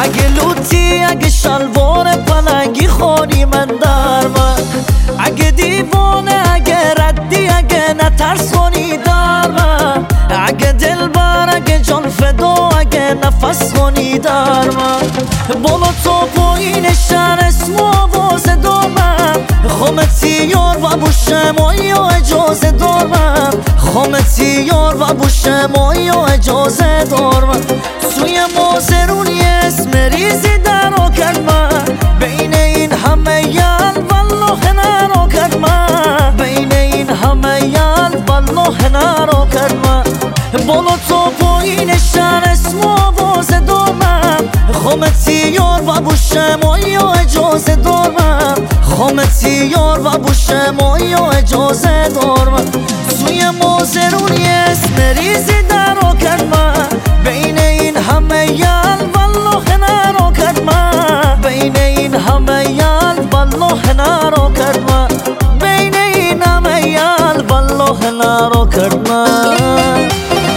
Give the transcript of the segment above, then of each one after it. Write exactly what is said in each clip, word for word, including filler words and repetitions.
اگه لوتی اگه شلوار پلنگی خونی من در من، اگه دیوانه اگه ردی اگه نترسونی در من، اگه دلبر اگه جان فدا اگه نفس خونی در من. بالا تا پایین شهر اسم و آواز دارم، خامتی یار و بوشم آیا اجازه دارم، خامتی یار و بوشم آیا اجازه دارم. سوی مازرونی اسم ریزی درا کرد من، بین این همه یل والله نرا کرد من، بین این همه یل والله نرا کرد من. بالا تا پایین شهر اسم و آواز دارم، خامتی یار و بوشم آیا اجازه دارم، خامتی یار و بوشم آیا اجازه دارم. سوی مازرونی اسم ریزی درا کرد من، بین این همه یل والله نرا کرد من، بین این همه یل والله نرا کرد من، بین این همه یل والله نرا کرد من.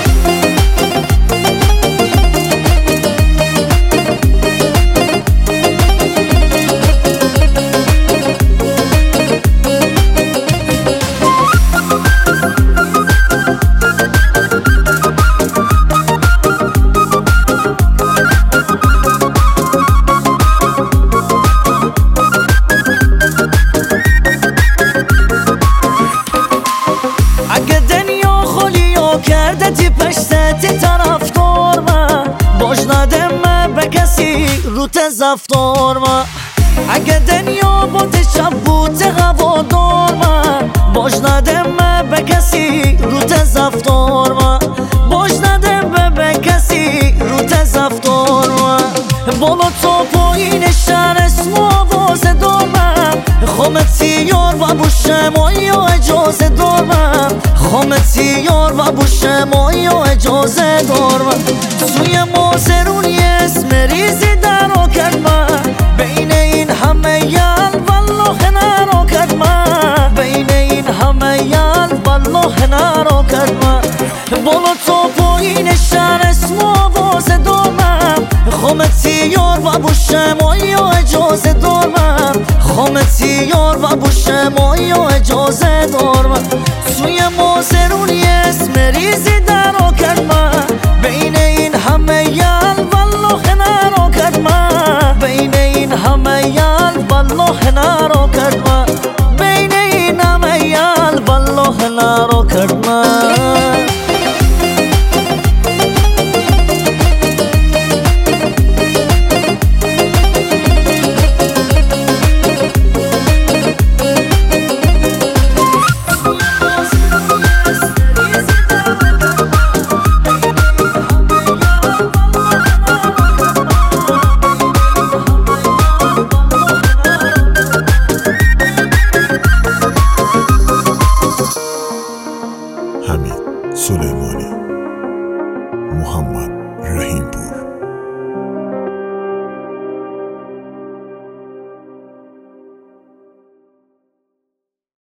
کرده تی پشت تی طرفدار من، باش ندم من به کسی رو تزفتار من، اگه دنیا بود شب بود هوادار من، باش ندم من به کسی رو تزفتار من، باش ندم به کسی رو تزفتار من. بالا تا پایین شهر اسم و آواز دارم، خامتی یار و بوشم آیا اجازه دارم، خامتی یار و بوشم آیا اجازه دارم. سوی مازرونی اسم ریزی درا کرد من، بین این همه یل والله نرا کرد من، بین این همه یل والله نرا کرد من. بالا تا پایین شهر اسم و آواز دارم، خامتی یار و بوشم آیا اجازه دارم، خامتی یار و بوشم آیا اجازه دارم. سوی مازرونی اسم ریزی درا کرد من،